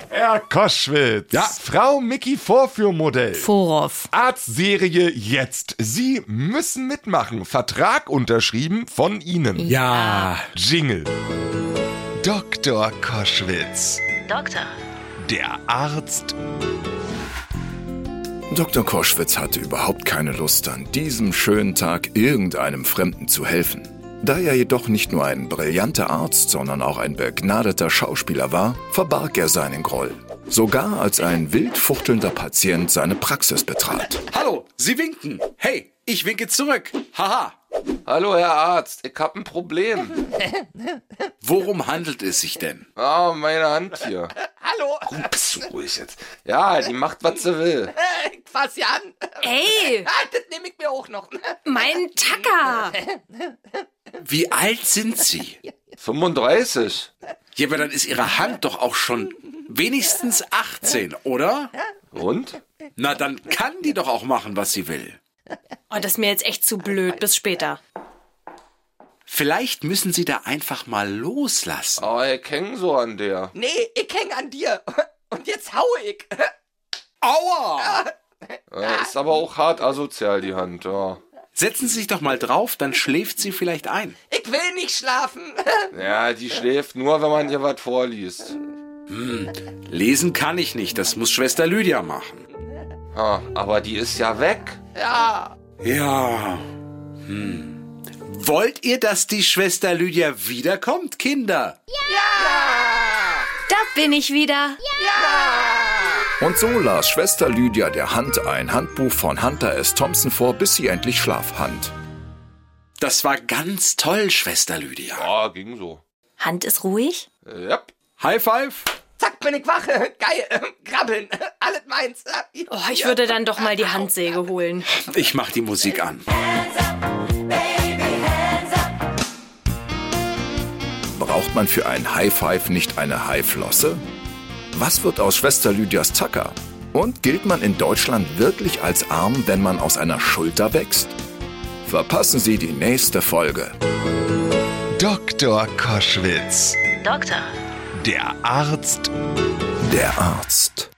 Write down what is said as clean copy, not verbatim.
Herr Koschwitz. Ja. Frau Micky Vorführmodell. Vorhoff. Arztserie jetzt. Sie müssen mitmachen. Vertrag unterschrieben von Ihnen. Ja. Jingle. Dr. Koschwitz. Doktor. Der Arzt. Dr. Koschwitz hatte überhaupt keine Lust, an diesem schönen Tag irgendeinem Fremden zu helfen. Da er jedoch nicht nur ein brillanter Arzt, sondern auch ein begnadeter Schauspieler war, verbarg er seinen Groll. Sogar als ein wild fuchtelnder Patient seine Praxis betrat. Hallo, Sie winken. Hey, ich winke zurück. Haha. Hallo, Herr Arzt, ich hab ein Problem. Worum handelt es sich denn? Ah, meine Hand hier. Hallo, Bist du ruhig jetzt? Ja, die macht, was sie will. ich fass sie an. Ey, Das nehme ich mir auch noch. mein Tacker. Wie alt sind Sie? 35. Ja, aber dann ist Ihre Hand doch auch schon wenigstens 18, oder? Und? Na, dann kann die doch auch machen, was sie will. Oh, das ist mir jetzt echt zu blöd. Bis später. Vielleicht müssen Sie da einfach mal loslassen. Aber ich häng so an der. Nee, ich häng an dir. Und jetzt haue ich. Aua! Ist aber auch hart asozial, die Hand, ja. Setzen Sie sich doch mal drauf, dann schläft sie vielleicht ein. Ich will nicht schlafen. Ja, die schläft nur, wenn man ihr was vorliest. Lesen kann ich nicht, das muss Schwester Lydia machen. Ha, aber die ist ja weg. Ja. Ja. Wollt ihr, dass die Schwester Lydia wiederkommt, Kinder? Da bin ich wieder. Und so las Schwester Lydia der Hand ein Handbuch von Hunter S. Thompson vor, bis sie endlich schlaf fand. Das war ganz toll, Schwester Lydia. Ja, ging so. Hand ist ruhig. Yep. High five. Zack, bin ich wach. Geil. Krabbeln. Alles meins. Oh, ich würde dann doch mal die Handsäge holen. Ich mach die Musik an. Braucht man für ein High Five nicht eine Haiflosse? Was wird aus Schwester Lydias Tacker? Und gilt man in Deutschland wirklich als arm, wenn man aus einer Schulter wächst? Verpassen Sie die nächste Folge. Dr. Koschwitz. Doktor. Der Arzt. Der Arzt.